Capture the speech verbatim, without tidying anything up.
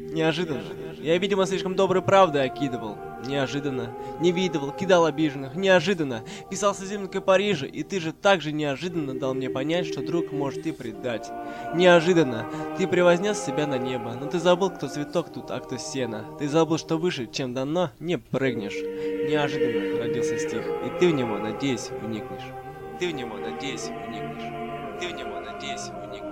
Неожиданно. Я, видимо, слишком доброй правдой окидывал. Неожиданно. Не видывал, кидал обиженных. Неожиданно. Писал с изюминкой Парижа, и ты же так же неожиданно дал мне понять, что друг может и предать. Неожиданно. Ты превознес себя на небо, но ты забыл, кто цветок тут, а кто сено. Ты забыл, что выше, чем дано, не прыгнешь. Неожиданно родился стих, и ты в него, надеюсь, вникнешь. Ты в него, надеюсь, вникнешь. Ты в него, надеюсь, вникнешь.